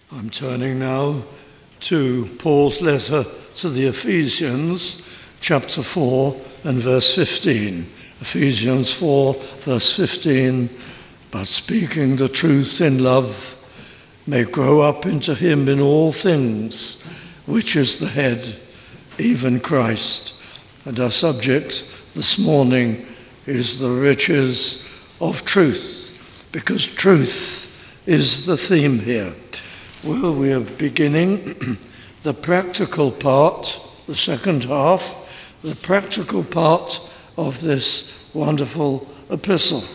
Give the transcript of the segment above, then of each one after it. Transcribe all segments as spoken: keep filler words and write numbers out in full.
I'm turning now to Paul's letter to the Ephesians, chapter four and verse fifteen. Ephesians four, verse fifteen, but speaking the truth in love may grow up into him in all things, which is the head, even Christ. And our subject this morning is the riches of truth, because truth is the theme here. Well, we are beginning the practical part, the second half, the practical part of this wonderful epistle.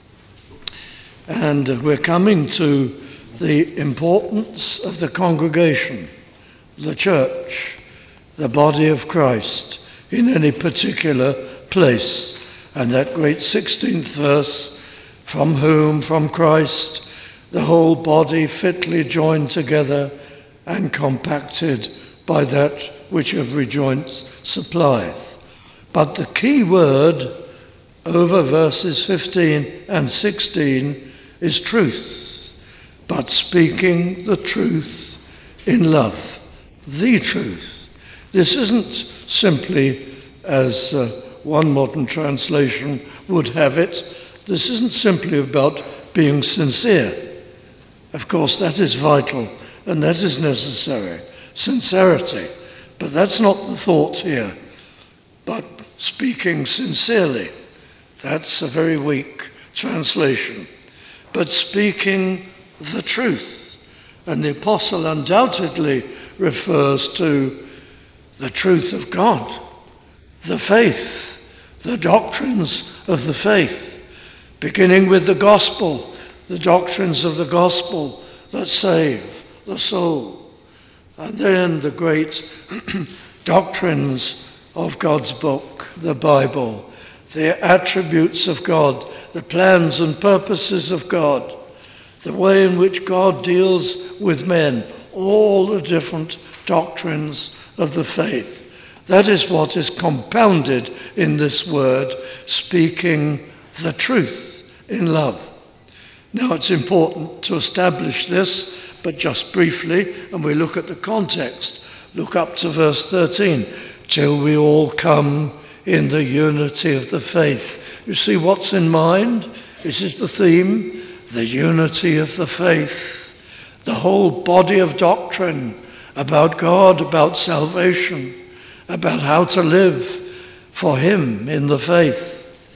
And we're coming to the importance of the congregation, the church, the body of Christ in any particular place. And that great sixteenth verse, from whom, from Christ, the whole body fitly joined together and compacted by that which every joint supplieth. But the key word over verses fifteen and sixteen is truth, but speaking the truth in love, the truth. This isn't simply, as uh, one modern translation would have it, this isn't simply about being sincere. Of course, that is vital and that is necessary, sincerity. But that's not the thought here. But speaking sincerely, that's a very weak translation. But speaking the truth. And the apostle undoubtedly refers to the truth of God, the faith, the doctrines of the faith, beginning with the gospel, the doctrines of the gospel that save the soul. And then the great doctrines of God's book, the Bible, the attributes of God, the plans and purposes of God, the way in which God deals with men, all the different doctrines of the faith. That is what is compounded in this word, speaking the truth in love. Now, it's important to establish this, but just briefly, and we look at the context. Look up to verse thirteen. Till we all come in the unity of the faith. You see what's in mind? This is the theme, the unity of the faith. The whole body of doctrine about God, about salvation, about how to live for him in the faith,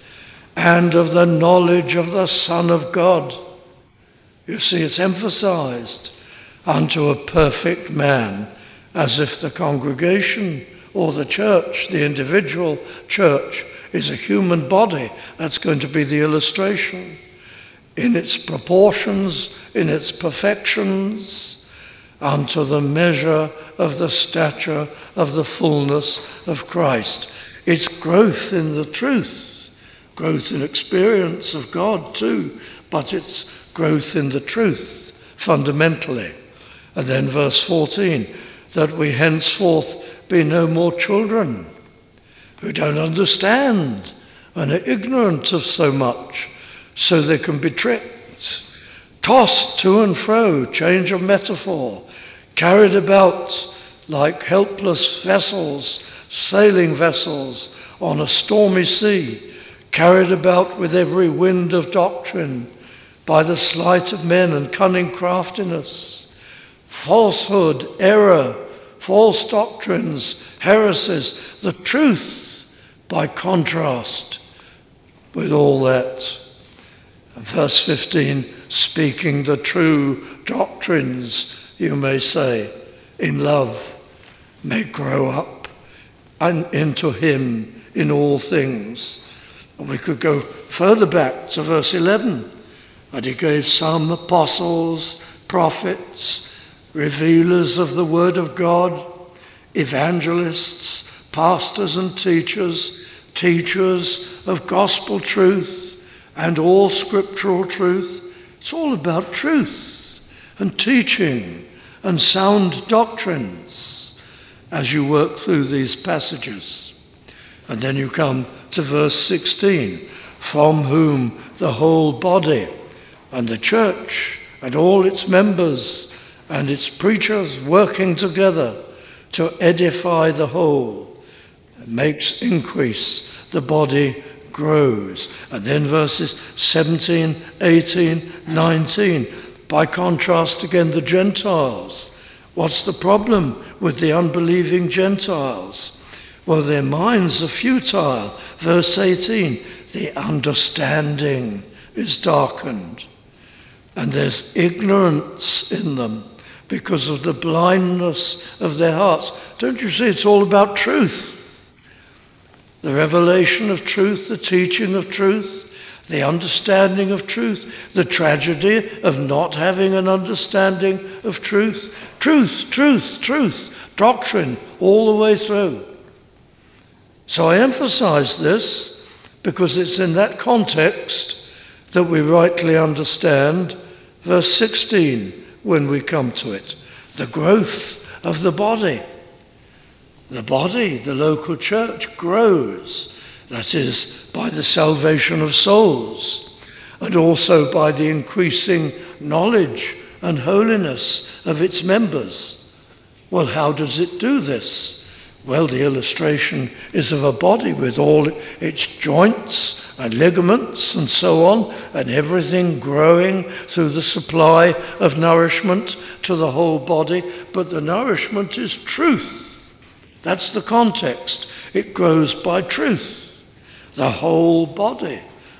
and of the knowledge of the Son of God. You see, it's emphasized unto a perfect man, as if the congregation or the church, the individual church, is a human body. That's going to be the illustration. In its proportions, in its perfections, unto the measure of the stature of the fullness of Christ. It's growth in the truth, growth in experience of God too, but it's growth in the truth fundamentally. And then verse fourteen, that we henceforth be no more children who don't understand and are ignorant of so much, so they can be tricked, tossed to and fro, change of metaphor, carried about like helpless vessels, sailing vessels on a stormy sea, carried about with every wind of doctrine, by the sleight of men and cunning craftiness, falsehood, error, false doctrines, heresies, the truth by contrast with all that. Verse fifteen, speaking the true doctrines, you may say, in love, may grow up and into him in all things. And we could go further back to verse eleven. And he gave some apostles, prophets, revealers of the word of God, evangelists, pastors and teachers, teachers of gospel truth and all scriptural truth. It's all about truth and teaching and sound doctrines as you work through these passages. And then you come to verse sixteen, from whom the whole body and the church and all its members and its preachers working together to edify the whole. It makes increase, the body grows. And then verses seventeen, eighteen, nineteen. By contrast, again, the Gentiles. What's the problem with the unbelieving Gentiles? Well, their minds are futile. Verse eighteen, the understanding is darkened, and there's ignorance in them because of the blindness of their hearts. Don't you see, it's all about truth. The revelation of truth, the teaching of truth, the understanding of truth, the tragedy of not having an understanding of truth. Truth, truth, truth, doctrine all the way through. So I emphasize this because it's in that context that we rightly understand verse sixteen when we come to it. The growth of the body. The body, the local church, grows. That is, by the salvation of souls, and also by the increasing knowledge and holiness of its members. Well, how does it do this? Well, the illustration is of a body with all its joints and ligaments and so on, and everything growing through the supply of nourishment to the whole body. But the nourishment is truth. That's the context. It grows by truth. The whole body.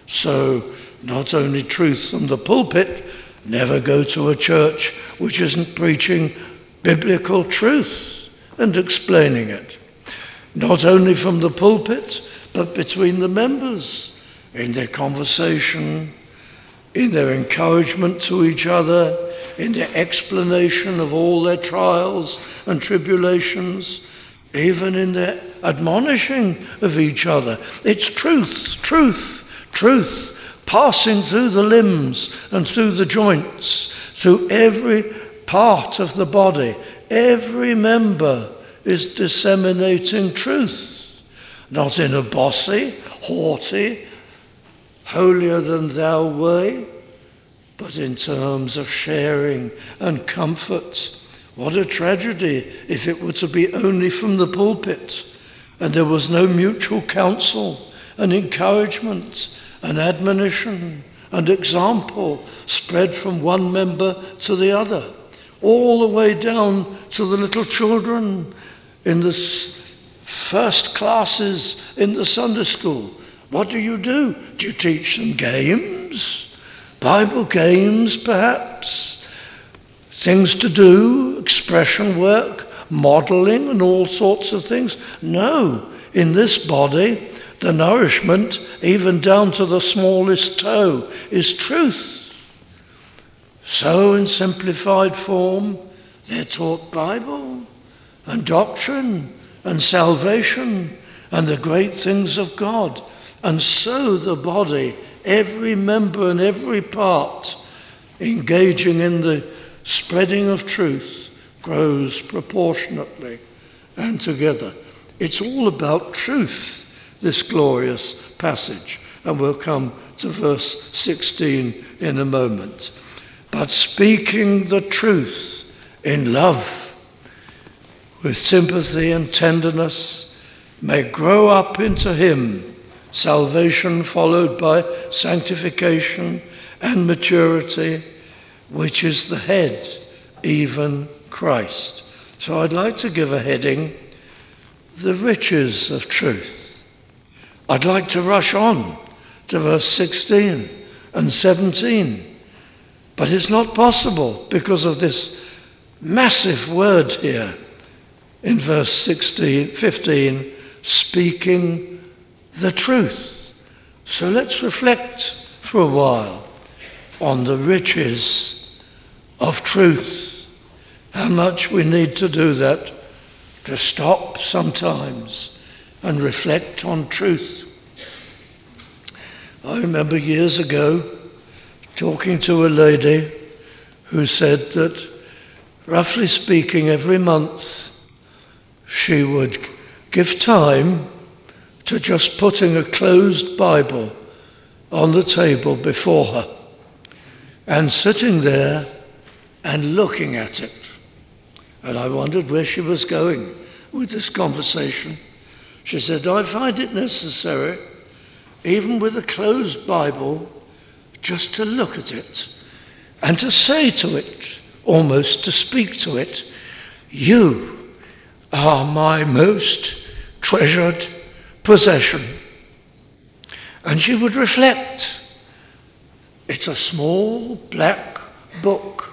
So not only truth from the pulpit, never go to a church which isn't preaching biblical truth and explaining it. Not only from the pulpit, but between the members, in their conversation, in their encouragement to each other, in their explanation of all their trials and tribulations, even in their admonishing of each other. It's truth, truth, truth, passing through the limbs and through the joints, through every part of the body. Every member is disseminating truth, not in a bossy, haughty, holier-than-thou way, but in terms of sharing and comfort. What a tragedy if it were to be only from the pulpit and there was no mutual counsel and encouragement and admonition and example spread from one member to the other, all the way down to the little children in the first classes in the Sunday school. What do you do? Do you teach them games? Bible games, perhaps? Things to do, expression work, modeling, and all sorts of things? No. In this body, the nourishment, even down to the smallest toe, is truth. So in simplified form, they're taught Bible and doctrine and salvation and the great things of God. And so the body, every member and every part, engaging in the spreading of truth, grows proportionately and together. It's all about truth, this glorious passage. And we'll come to verse sixteen in a moment. But speaking the truth in love, with sympathy and tenderness, may grow up into him, salvation followed by sanctification and maturity, which is the head, even Christ. So I'd like to give a heading, the riches of truth. I'd like to rush on to verse sixteen and seventeen, but it's not possible because of this massive word here in verse sixteen, fifteen, speaking the truth. So let's reflect for a while on the riches of truth. How much we need to do that, to stop sometimes and reflect on truth. I remember years ago talking to a lady who said that, roughly speaking, every month she would give time to just putting a closed Bible on the table before her and sitting there and looking at it. And I wondered where she was going with this conversation. She said, I find it necessary, even with a closed Bible, just to look at it and to say to it, almost to speak to it, you are my most treasured possession. And she would reflect. It's a small black book,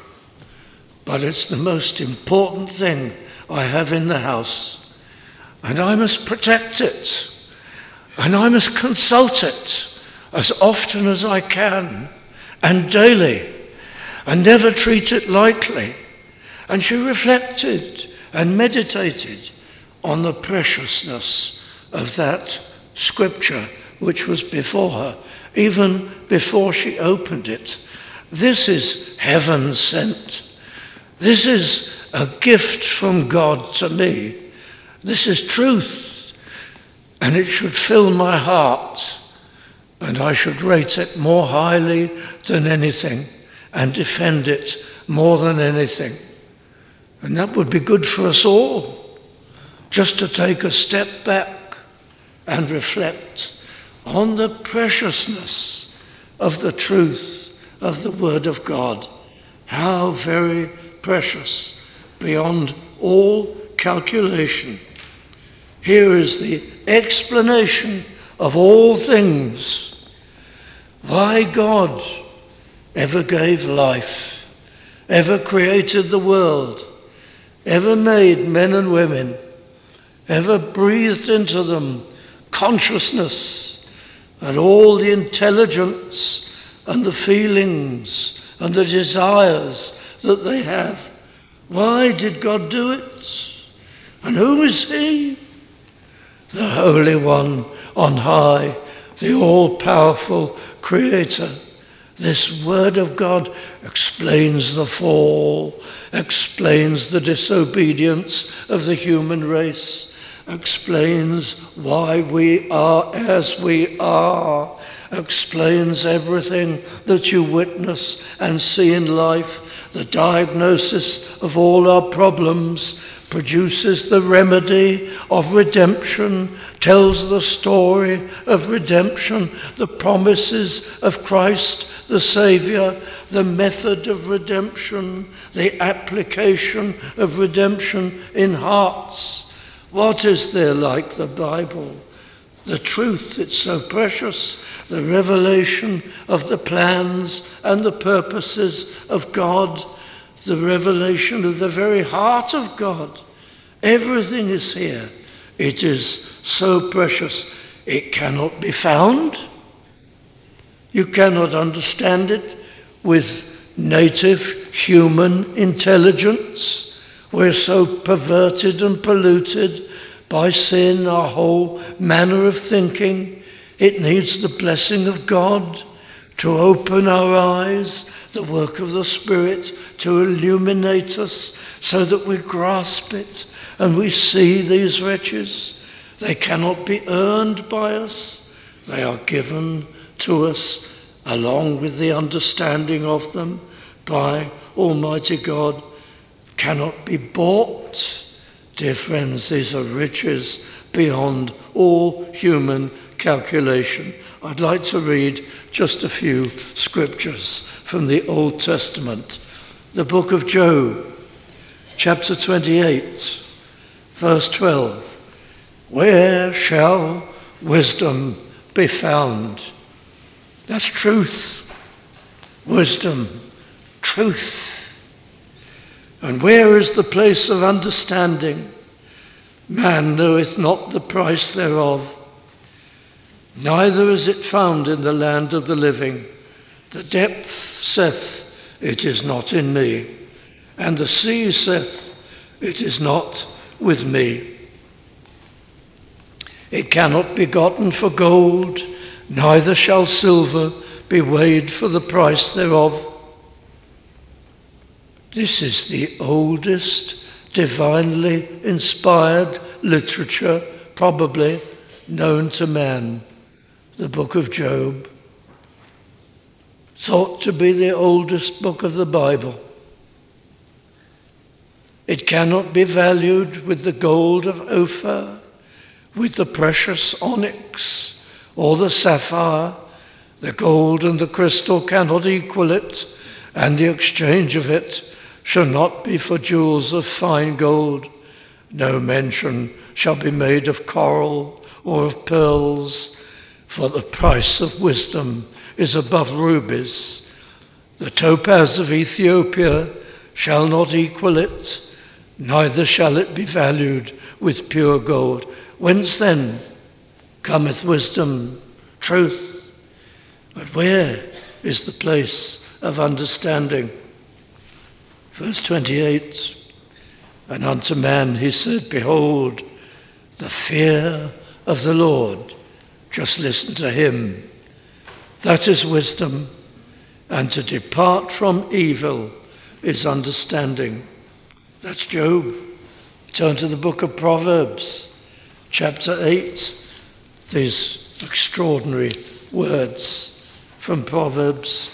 but it's the most important thing I have in the house. And I must protect it. And I must consult it as often as I can and daily, and never treat it lightly. And she reflected and meditated on the preciousness of that scripture which was before her, even before she opened it. This is heaven sent. This is a gift from God to me. This is truth, and it should fill my heart, and I should rate it more highly than anything and defend it more than anything. And that would be good for us all, just to take a step back and reflect on the preciousness of the truth of the Word of God. How very precious, beyond all calculation. Here is the explanation of all things. Why God ever gave life, ever created the world, ever made men and women, ever breathed into them consciousness and all the intelligence and the feelings and the desires that they have. Why did God do it? And who is He? The Holy One on high, the all-powerful Creator. This Word of God explains the fall, explains the disobedience of the human race, explains why we are as we are, explains everything that you witness and see in life. The diagnosis of all our problems produces the remedy of redemption, tells the story of redemption, the promises of Christ the Saviour, the method of redemption, the application of redemption in hearts. What is there like the Bible? The truth, it's so precious, the revelation of the plans and the purposes of God, the revelation of the very heart of God. Everything is here. It is so precious. It cannot be found. You cannot understand it with native human intelligence. We're so perverted and polluted by sin, our whole manner of thinking. It needs the blessing of God to open our eyes, the work of the Spirit to illuminate us so that we grasp it and we see these riches. They cannot be earned by us. They are given to us along with the understanding of them by Almighty God. Cannot be bought. Dear friends, these are riches beyond all human calculation. I'd like to read just a few scriptures from the Old Testament. The book of Job, chapter twenty-eight, verse twelve. Where shall wisdom be found? That's truth. Wisdom, truth. And where is the place of understanding? Man knoweth not the price thereof. Neither is it found in the land of the living. The depth saith, it is not in me. And the sea saith, it is not with me. It cannot be gotten for gold, neither shall silver be weighed for the price thereof. This is the oldest divinely inspired literature probably known to man. The book of Job, thought to be the oldest book of the Bible. It cannot be valued with the gold of Ophir, with the precious onyx or the sapphire. The gold and the crystal cannot equal it, and the exchange of it shall not be for jewels of fine gold. No mention shall be made of coral or of pearls, for the price of wisdom is above rubies. The topaz of Ethiopia shall not equal it, neither shall it be valued with pure gold. Whence then cometh wisdom, truth? And where is the place of understanding? Verse twenty-eight, and unto man he said, behold, the fear of the Lord. Just listen to him. That is wisdom, and to depart from evil is understanding. That's Job. Turn to the book of Proverbs, chapter eight. These extraordinary words from Proverbs.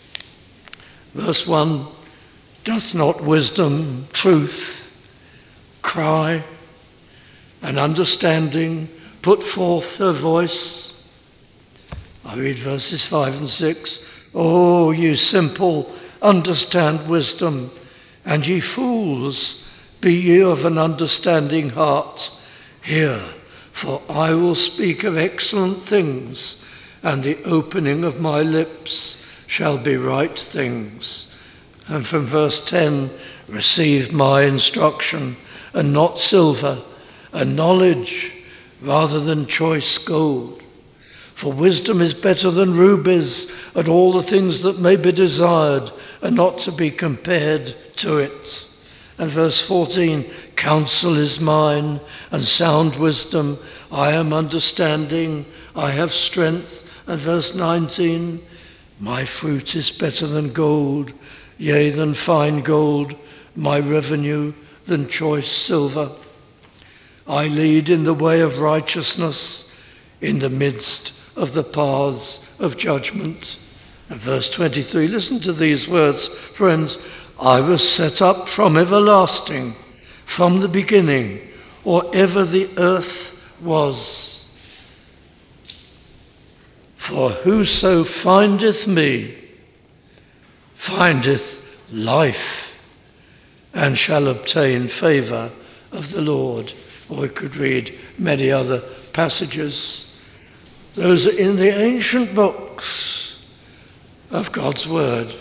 Verse one, doth not wisdom, truth, cry, and understanding put forth her voice? I read verses five and six. O ye simple, understand wisdom, and ye fools, be ye of an understanding heart. Hear, for I will speak of excellent things, and the opening of my lips shall be right things. And from verse ten, receive my instruction, and not silver, and knowledge rather than choice gold. For wisdom is better than rubies, and all the things that may be desired are not to be compared to it. And verse fourteen, counsel is mine, and sound wisdom. I am understanding, I have strength. And verse nineteen, my fruit is better than gold, yea, than fine gold, my revenue than choice silver. I lead in the way of righteousness, in the midst of the paths of judgment. And verse twenty-three, listen to these words, friends. I was set up from everlasting, from the beginning, or ever the earth was. For whoso findeth me, findeth life, and shall obtain favour of the Lord. Or we could read many other passages. Those are in the ancient books of God's Word.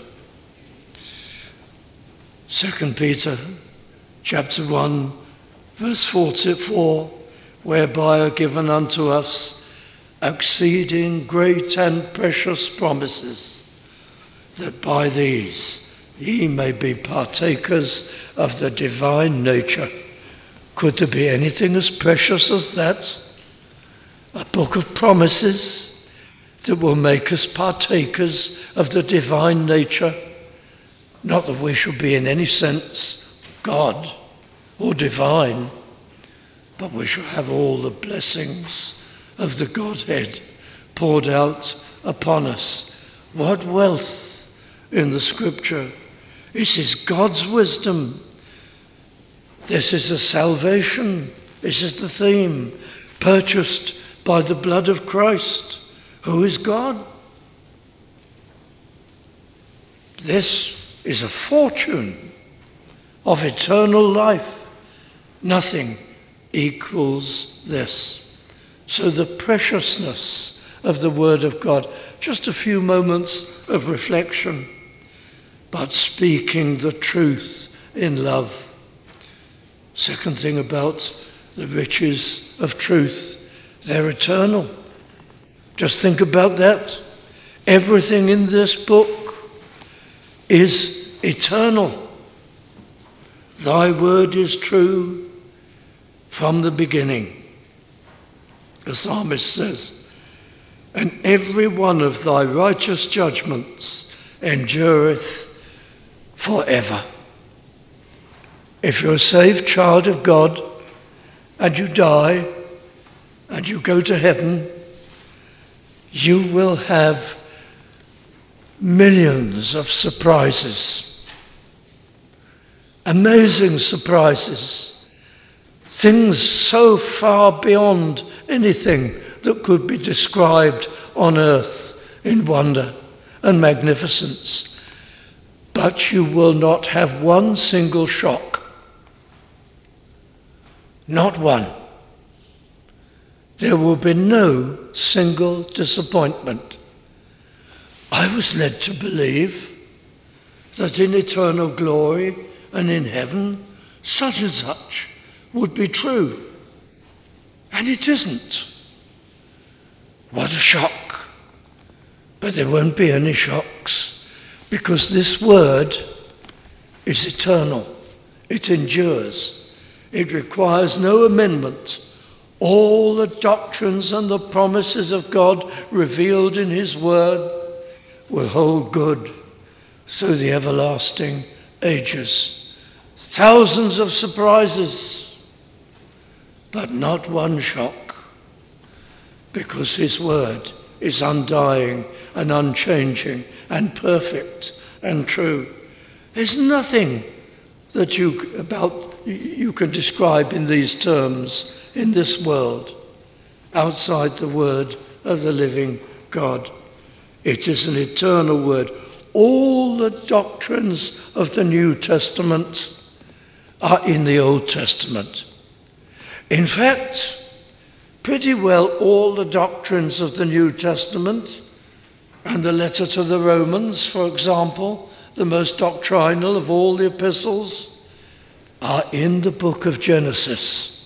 Second Peter chapter one, verse forty-four, whereby are given unto us exceeding great and precious promises, that by these ye may be partakers of the divine nature. Could there be anything as precious as that? A book of promises that will make us partakers of the divine nature. Not that we should be in any sense God or divine, but we shall have all the blessings of the Godhead poured out upon us. What wealth in the Scripture! This is God's wisdom. This is a salvation. This is the theme, purchased by the blood of Christ, who is God. This is a fortune of eternal life. Nothing equals this. So the preciousness of the Word of God, just a few moments of reflection, but speaking the truth in love. Second thing about the riches of truth, they're eternal. Just think about that. Everything in this book is eternal. Thy word is true from the beginning. The psalmist says, and every one of thy righteous judgments endureth forever. If you're a saved child of God and you die and you go to heaven, you will have millions of surprises. amazing surprises, things so far beyond anything that could be described on earth in wonder and magnificence. But you will not have one single shock. Not one. There will be no single disappointment. I was led to believe that in eternal glory and in heaven, such and such would be true. And it isn't. What a shock. But there won't be any shocks, because this word is eternal. It endures. It requires no amendment. All the doctrines and the promises of God revealed in his word will hold good through the everlasting ages. Thousands of surprises, but not one shock, because his word is undying and unchanging and perfect and true. There's nothing that you about you can describe in these terms in this world outside the word of the living God. It is an eternal word. All the doctrines of the New Testament are in the Old Testament. In fact, pretty well all the doctrines of the New Testament, and the letter to the Romans, for example, the most doctrinal of all the epistles, are in the book of Genesis.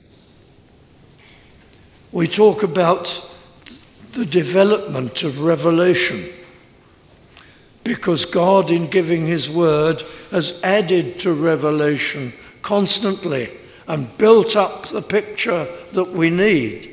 We talk about the development of revelation, because God, in giving his word, has added to revelation constantly and built up the picture that we need.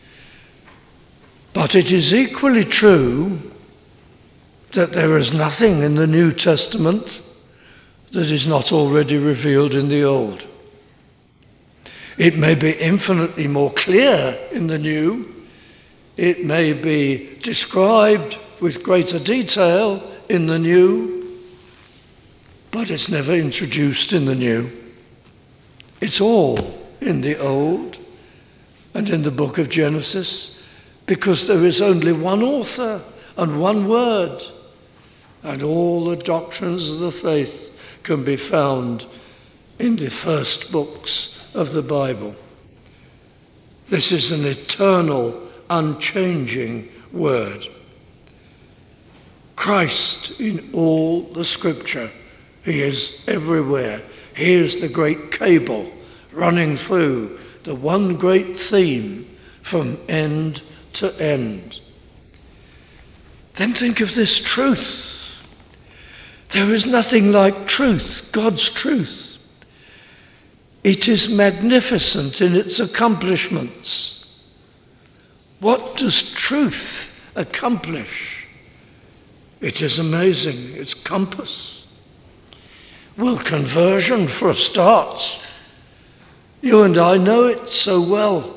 But it is equally true that there is nothing in the New Testament that is not already revealed in the Old. It may be infinitely more clear in the New. It may be described with greater detail in the New, but it's never introduced in the New. It's all in the Old and in the book of Genesis, because there is only one author and one word, and all the doctrines of the faith can be found in the first books of the Bible. This is an eternal, unchanging word. Christ in all the scripture. He is everywhere. He is the great cable running through, the one great theme from end to end. Then think of this truth. There is nothing like truth, God's truth. It is magnificent in its accomplishments. What does truth accomplish? It is amazing, its compass. Well, conversion for a start. You and I know it so well.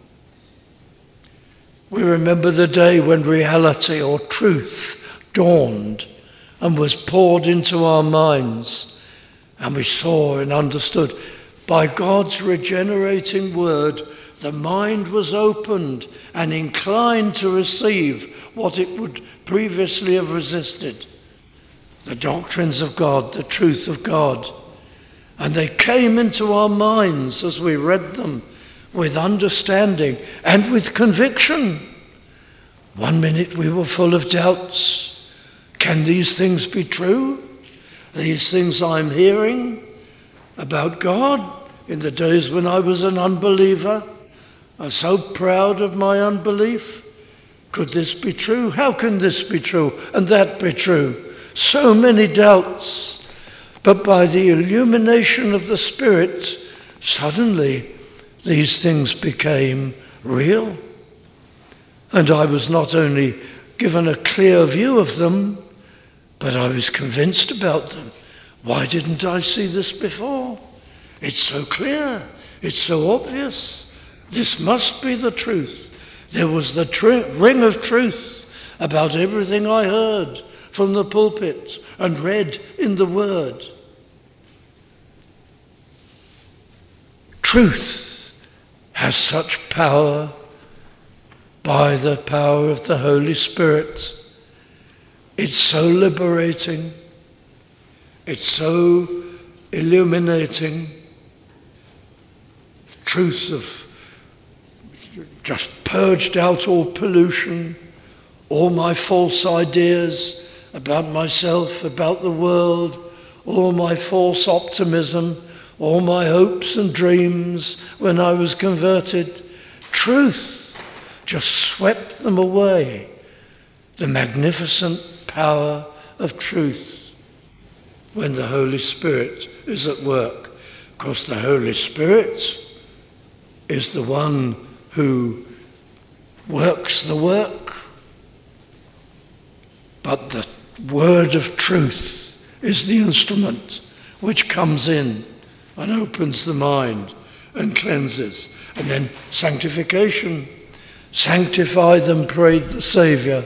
We remember the day when reality or truth dawned and was poured into our minds, and we saw and understood. By God's regenerating word, the mind was opened and inclined to receive what it would previously have resisted. The doctrines of God, the truth of God. And they came into our minds as we read them with understanding and with conviction. One minute we were full of doubts. Can these things be true? These things I'm hearing about God in the days when I was an unbeliever? I'm so proud of my unbelief. Could this be true? How can this be true and that be true? So many doubts. But by the illumination of the Spirit, suddenly these things became real. And I was not only given a clear view of them, but I was convinced about them. Why didn't I see this before? It's so clear. It's so obvious. This must be the truth. There was the tr- ring of truth about everything I heard from the pulpit and read in the Word. truth has such power by the power of the Holy Spirit. It's so liberating. It's so illuminating. Truth of just purged out all pollution, all my false ideas about myself, about the world, all my false optimism, all my hopes and dreams when I was converted. Truth just swept them away. The magnificent power of truth when the Holy Spirit is at work. Of course, the Holy Spirit is the one who works the work, but the word of truth is the instrument which comes in and opens the mind and cleanses. And then sanctification. Sanctify them, prayed the Saviour,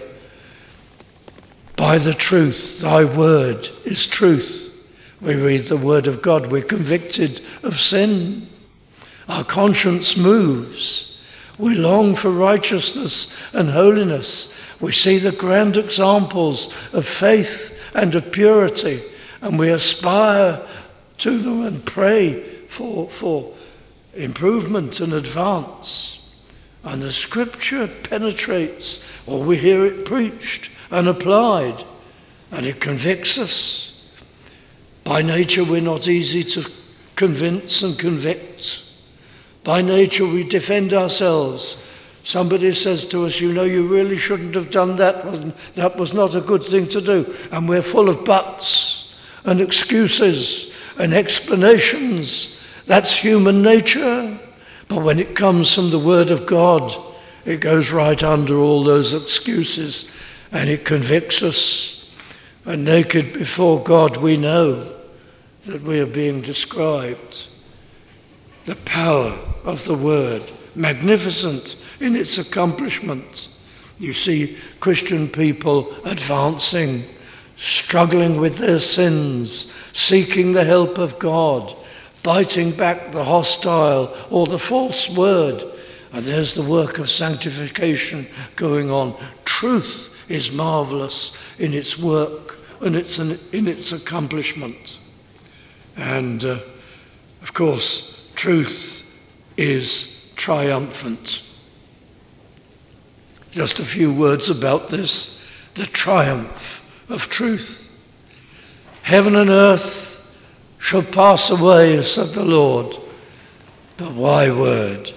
by the truth. Thy word is truth. We read the word of God. We're convicted of sin. Our conscience moves. We long for righteousness and holiness. We see the grand examples of faith and of purity, and we aspire to them and pray for, for improvement and advance. And the scripture penetrates, or we hear it preached and applied, and it convicts us. By nature, we're not easy to convince and convict. By nature, we defend ourselves. Somebody says to us, you know, you really shouldn't have done that. That was not a good thing to do. And we're full of buts and excuses and explanations. That's human nature. But when it comes from the Word of God, it goes right under all those excuses and it convicts us. And naked before God, we know that we are being described. The power of the Word, magnificent in its accomplishment. You see Christian people advancing, struggling with their sins, seeking the help of God, biting back the hostile or the false word. And there's the work of sanctification going on. Truth is marvelous in its work and it's an, in its accomplishment. And uh, of course, truth is triumphant. Just a few words about this, the triumph of truth. Heaven and earth shall pass away, said the Lord, but my word,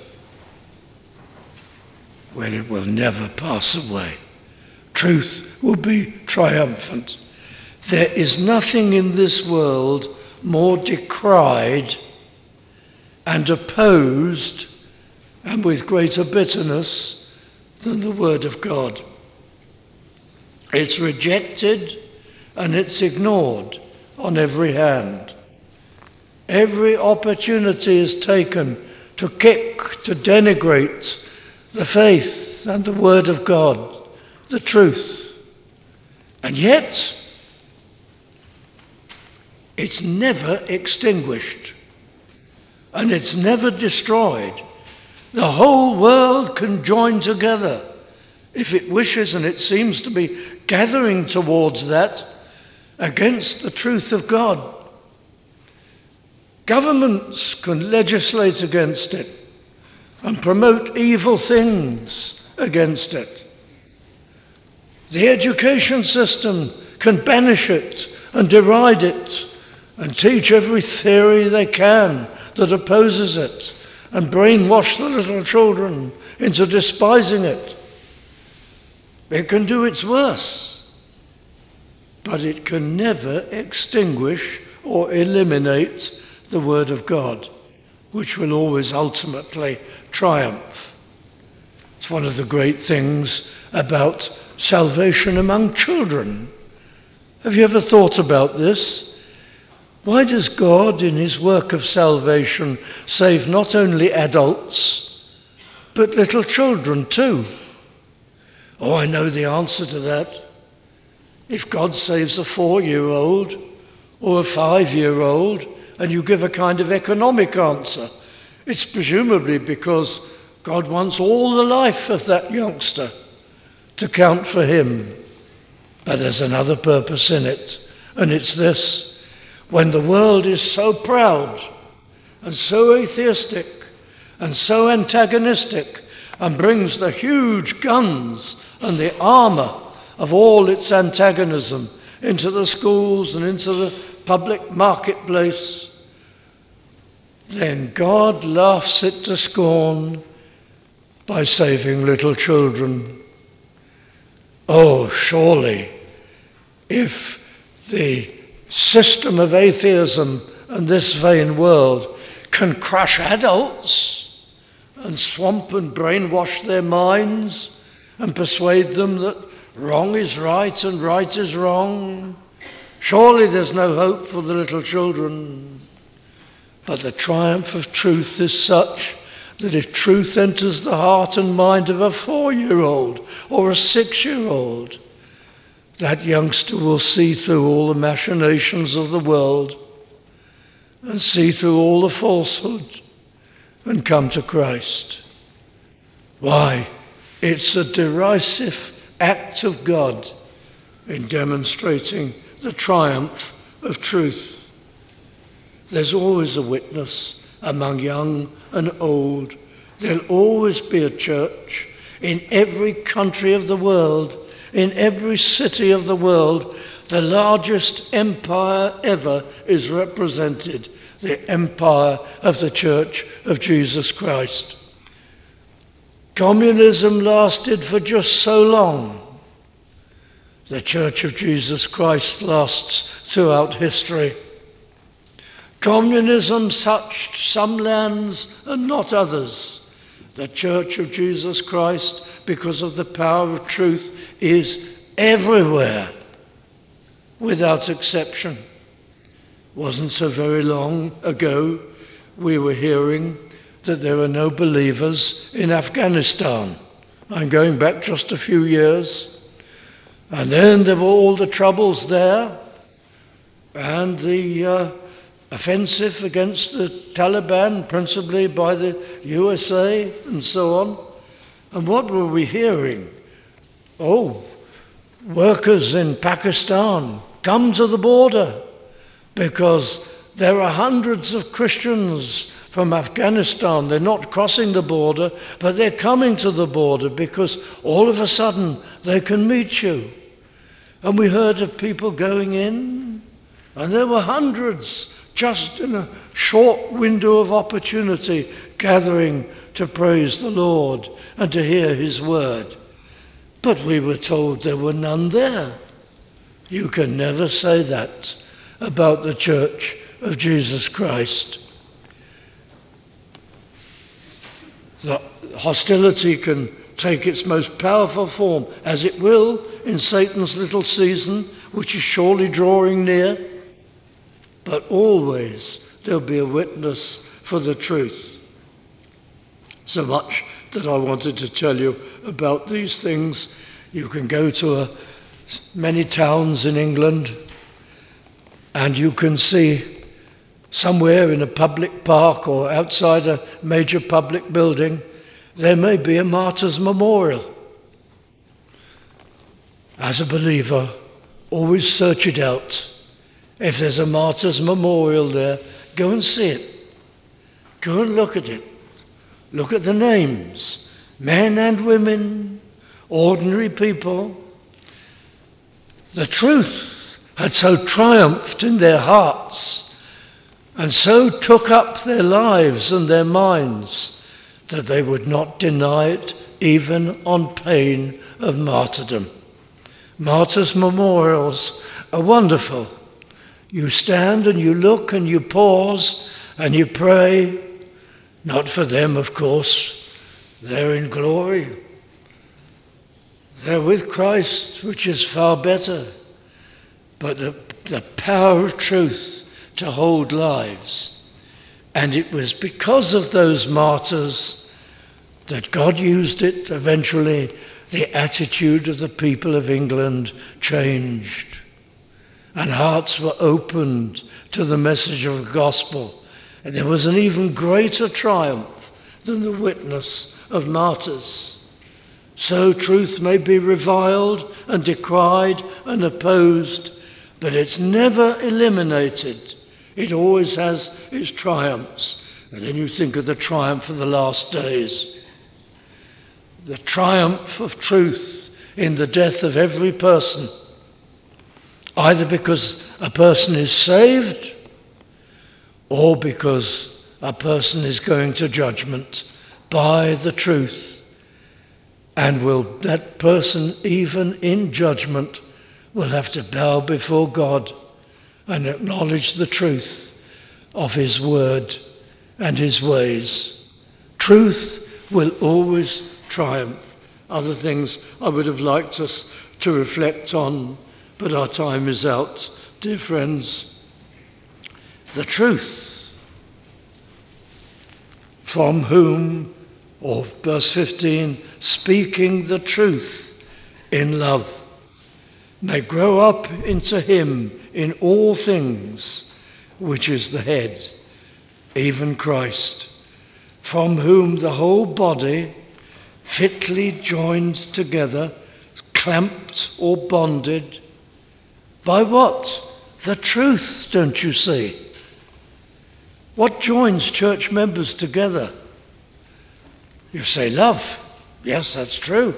well, it will never pass away. Truth will be triumphant. There is nothing in this world more decried and opposed and with greater bitterness than the Word of God. It's rejected and it's ignored on every hand. Every opportunity is taken to kick, to denigrate the faith and the Word of God, the truth. And yet, it's never extinguished and it's never destroyed. The whole world can join together if it wishes, and it seems to be gathering towards that, against the truth of God. Governments can legislate against it and promote evil things against it. The education system can banish it and deride it and teach every theory they can that opposes it and brainwash the little children into despising it. It can do its worst, but it can never extinguish or eliminate the Word of God, which will always ultimately triumph. It's one of the great things about salvation among children. Have you ever thought about this? Why does God, in his work of salvation, save not only adults, but little children too? Oh, I know the answer to that. If God saves a four-year-old or a five-year-old, and you give a kind of economic answer, It's presumably because God wants all the life of that youngster to count for him. But there's another purpose in it, and it's this: when the world is so proud and so atheistic and so antagonistic and brings the huge guns and the armour of all its antagonism into the schools and into the public marketplace, then God laughs it to scorn by saving little children. Oh, surely, if the system of atheism and this vain world can crush adults and swamp and brainwash their minds and persuade them that wrong is right and right is wrong, surely there's no hope for the little children. But the triumph of truth is such that if truth enters the heart and mind of a four-year-old or a six-year-old, that youngster will see through all the machinations of the world and see through all the falsehood and come to Christ. Why? It's a derisive act of God in demonstrating the triumph of truth. There's always a witness among young and old. There'll always be a church in every country of the world, in every city of the world. The largest empire ever is represented, the empire of the Church of Jesus Christ. Communism lasted for just so long. The Church of Jesus Christ lasts throughout history. Communism touched some lands and not others. The Church of Jesus Christ, because of the power of truth, is everywhere, without exception. Wasn't so very long ago we were hearing that there are no believers in Afghanistan. I'm going back just a few years. And then there were all the troubles there, and the uh, offensive against the Taliban, principally by the U S A and so on. And what were we hearing? Oh, workers in Pakistan, come to the border, because there are hundreds of Christians from Afghanistan. They're not crossing the border, but they're coming to the border because all of a sudden they can meet you. And we heard of people going in, and there were hundreds just in a short window of opportunity gathering to praise the Lord and to hear his word. But we were told there were none there. You can never say that about the Church of Jesus Christ. The hostility can take its most powerful form, as it will in Satan's little season, which is surely drawing near. But always there'll be a witness for the truth. So much that I wanted to tell you about these things. You can go to a, many towns in England, and you can see somewhere in a public park or outside a major public building, there may be a martyr's memorial. As a believer, always search it out. If there's a martyr's memorial there, go and see it. Go and look at it. Look at the names, men and women, ordinary people. The truth had so triumphed in their hearts and so took up their lives and their minds that they would not deny it even on pain of martyrdom. Martyrs' memorials are wonderful. You stand and you look and you pause and you pray, not for them, of course. They're in glory. They're with Christ, which is far better. But the, the power of truth to hold lives. And it was because of those martyrs that God used it. Eventually, the attitude of the people of England changed, and hearts were opened to the message of the gospel, And there was an even greater triumph than the witness of martyrs. So truth may be reviled and decried and opposed, but it's never eliminated. It always has its triumphs. And then you think of the triumph of the last days. The triumph of truth in the death of every person, either because a person is saved or because a person is going to judgment by the truth. And will that person, even in judgment, will have to bow before God and acknowledge the truth of his word and his ways. Truth will always triumph. Other things I would have liked us to reflect on, but our time is out, dear friends. The truth, from whom, or verse fifteen, speaking the truth in love, may grow up into him in all things, which is the head, even Christ, from whom the whole body, fitly joined together, clamped or bonded, by what? The truth, don't you see? What joins church members together? You say love. Yes, that's true.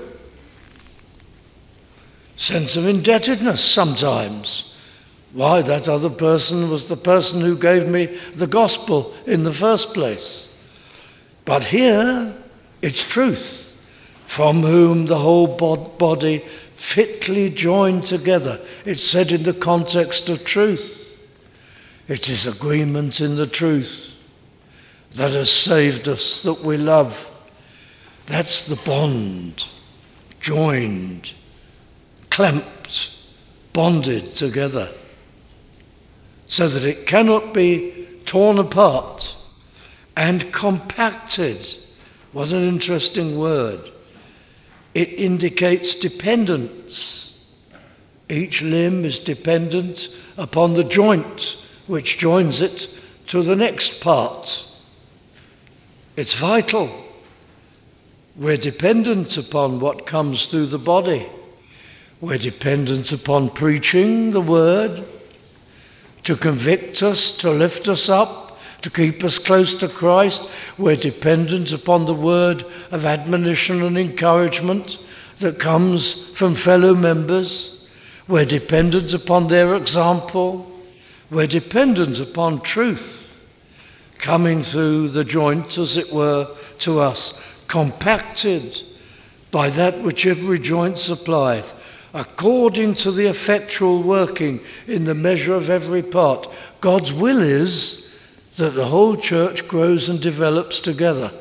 Sense of indebtedness sometimes. Why, that other person was the person who gave me the gospel in the first place. But here, it's truth, from whom the whole body fitly joined together. It's said in the context of truth. It is agreement in the truth that has saved us, that we love. That's the bond, joined, clamped, bonded together, so that it cannot be torn apart and compacted. What an interesting word. It indicates dependence. Each limb is dependent upon the joint which joins it to the next part. It's vital. We're dependent upon what comes through the body. We're dependent upon preaching the word to convict us, to lift us up, to keep us close to Christ. We're dependent upon the word of admonition and encouragement that comes from fellow members. We're dependent upon their example. We're dependent upon truth coming through the joint, as it were, to us, compacted by that which every joint supplieth, according to the effectual working in the measure of every part. God's will is that the whole church grows and develops together.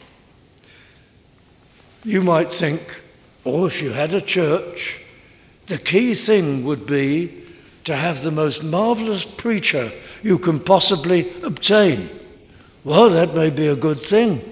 You might think, oh, if you had a church, the key thing would be to have the most marvelous preacher you can possibly obtain. Well, that may be a good thing,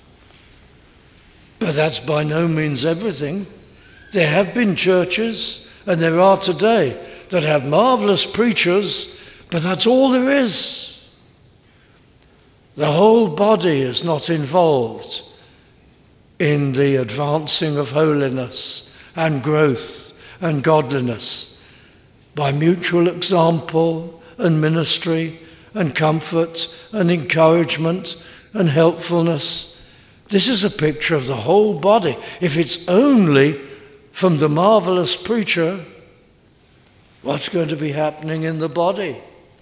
but that's by no means everything. There have been churches, and there are today, that have marvelous preachers, but that's all there is. The whole body is not involved in the advancing of holiness and growth and godliness by mutual example and ministry and comfort and encouragement and helpfulness. This is a picture of the whole body. If it's only from the marvelous preacher, what's going to be happening in the body?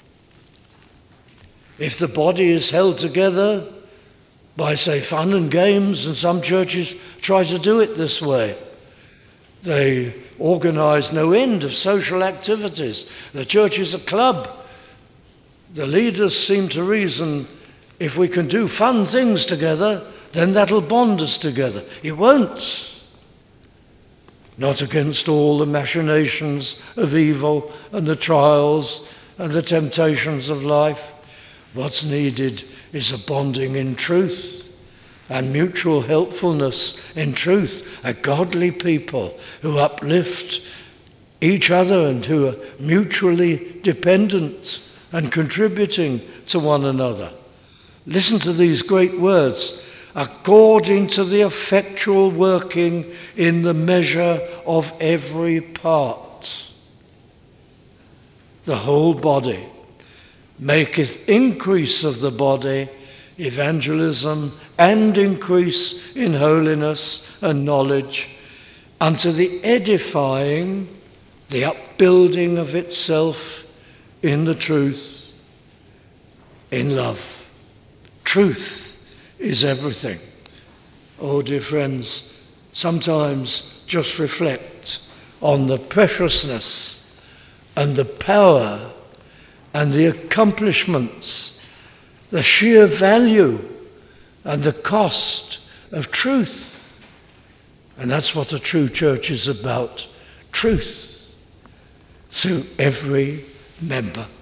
If the body is held together by, say, fun and games, and some churches try to do it this way, they organize no end of social activities. The church is a club. The leaders seem to reason, if we can do fun things together, then that'll bond us together. It won't. Not against all the machinations of evil and the trials and the temptations of life. What's needed is a bonding in truth and mutual helpfulness in truth, a godly people who uplift each other and who are mutually dependent and contributing to one another. Listen to these great words. According to the effectual working in the measure of every part, the whole body maketh increase of the body, evangelism, and increase in holiness and knowledge, unto the edifying, the upbuilding of itself in the truth, in love. Truth is everything. Oh, dear friends, sometimes just reflect on the preciousness and the power and the accomplishments, the sheer value and the cost of truth. And that's what a true church is about, truth through every member.